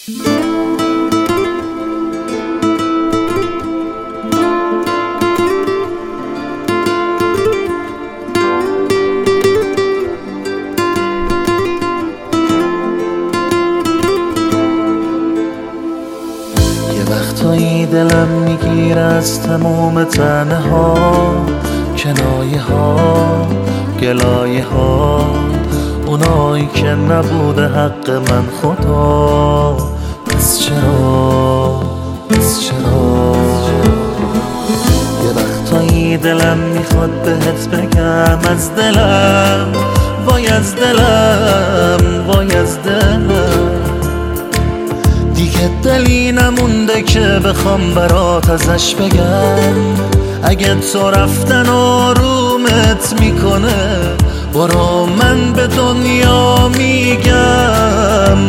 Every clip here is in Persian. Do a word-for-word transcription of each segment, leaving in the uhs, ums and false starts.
وقتایی دلم میگیره از تموم تنه ها، کنایه ها، گلایه ها، اونایی که نبوده حق من خدا. پس چرا پس چرا یه وقتایی دلم میخواد بهت بگم از دلم، وای از دلم، وای از دلم، دیگه دلی نمونده که بخوام برات ازش بگم. اگه تو رفتن آرومت میکنه، برو من به دنیا میگم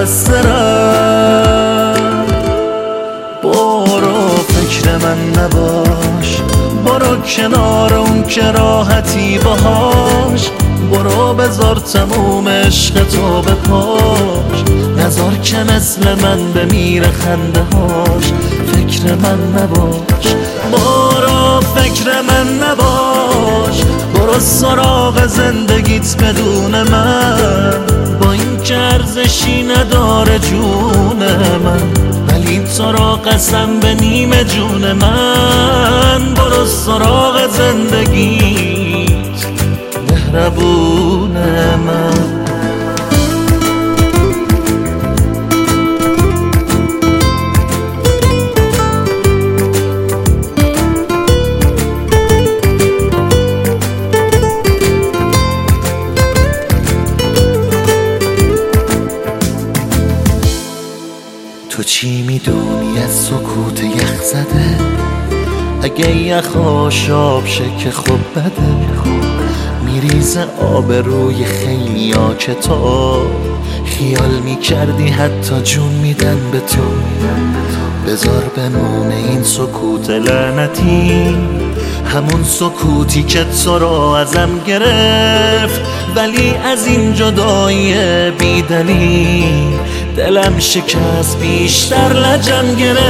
مقصرم. برو فکر من نباش، برو کنار اون که راحتی باهاش، برو بذار تموم عشق تو بپاش، نذار که مثل من بمیره خنده هاش. فکر من نباش، برو فکر من نباش، برو سراغ زندگیت بدون من، با این که ارزشی نداره جون من، ولی تو را قسم به نیمه جون من. برو سراغ زندگیت مهربون من. تو چی میدونی از سکوت یخ زده؟ اگه یخ آشاب شه که خوب بده، میریزه آب روی خیلی ها که تو خیال میکردی حتی جون میدن به تو. بذار بمونه این سکوت لعنتی، همون سکوتی که تو رو ازم گرفت، ولی از این جدایی بی دلیل دلم شکست، بیشتر لجم گرفت.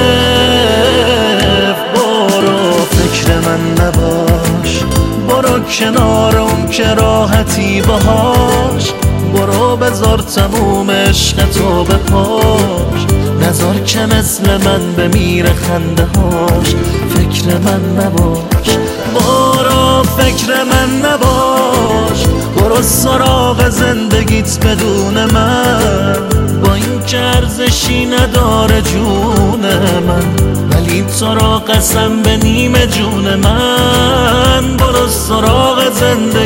برو فکر من نباش، برو کنار اون که راحتی باهاش، برو بذار تموم عشق تو بپاش، نذار که مثل من بمیره خنده هاش. فکر من نباش، برو فکر من نباش، برو سراغ زندگیت بدون من، با این که ارزشی نداره جون من، ولی تو را قسم به نیمه جون من. برو سراغ زندگیت